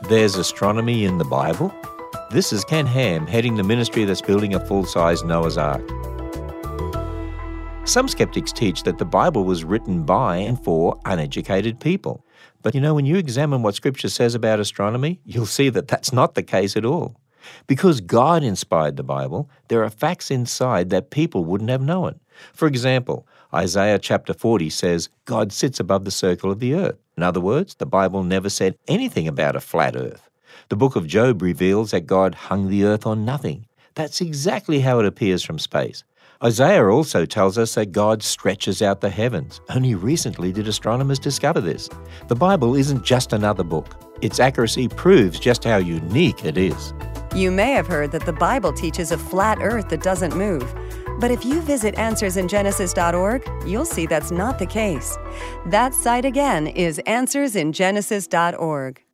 There's astronomy in the Bible? This is Ken Ham heading the ministry that's building a full-size Noah's Ark. Some skeptics teach that the Bible was written by and for uneducated people. But when you examine what Scripture says about astronomy, you'll see that that's not the case at all. Because God inspired the Bible, there are facts inside that people wouldn't have known. For example, Isaiah chapter 40 says, God sits above the circle of the earth. In other words, the Bible never said anything about a flat earth. The book of Job reveals that God hung the earth on nothing. That's exactly how it appears from space. Isaiah also tells us that God stretches out the heavens. Only recently did astronomers discover this. The Bible isn't just another book. Its accuracy proves just how unique it is. You may have heard that the Bible teaches a flat earth that doesn't move. But if you visit AnswersInGenesis.org, you'll see that's not the case. That site again is AnswersInGenesis.org.